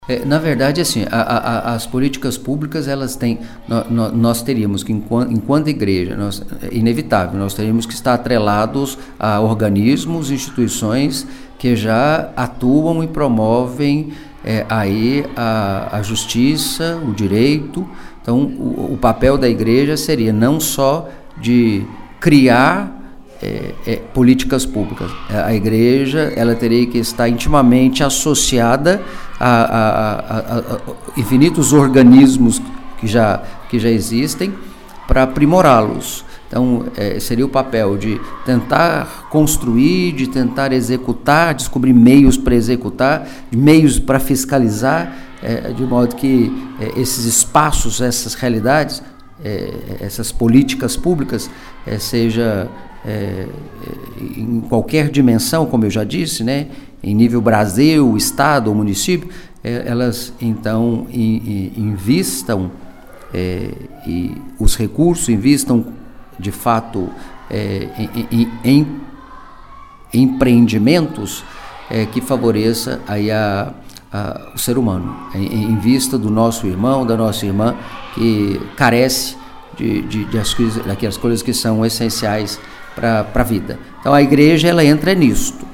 Na verdade, assim, as políticas públicas, elas têm, nós teríamos que, enquanto igreja, inevitável, nós teríamos que estar atrelados a organismos, instituições que já atuam e promovem aí a justiça, o direito. Então, o papel da igreja seria não só de criar políticas públicas. A igreja, ela teria que estar intimamente associada a infinitos organismos que já existem para aprimorá-los. Então, seria o papel de tentar construir, de tentar executar, descobrir meios para executar, meios para fiscalizar, de modo que esses espaços, essas realidades, essas políticas públicas, seja em qualquer dimensão, como eu já disse, né, em nível Brasil, Estado ou município, elas então invistam e os recursos invistam de fato em empreendimentos que favoreça aí o ser humano, em vista do nosso irmão, da nossa irmã que carece daquelas coisas que são essenciais para a vida. Então a igreja, ela entra nisto.